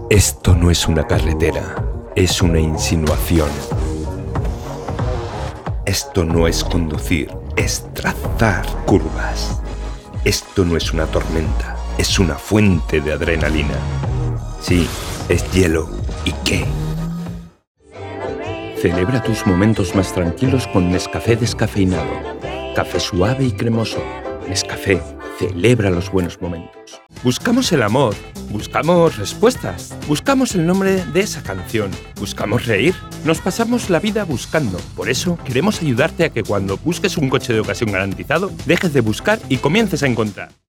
Esto no es una carretera, es una insinuación. Esto no es conducir, es trazar curvas. Esto no es una tormenta, es una fuente de adrenalina. Sí, es hielo. ¿Y qué? Celebra tus momentos más tranquilos con Nescafé descafeinado. Café suave y cremoso. Nescafé, celebra los buenos momentos. Buscamos el amor, buscamos respuestas, buscamos el nombre de esa canción, buscamos reír. Nos pasamos la vida buscando. Por eso queremos ayudarte a que cuando busques un coche de ocasión garantizado, dejes de buscar y comiences a encontrar.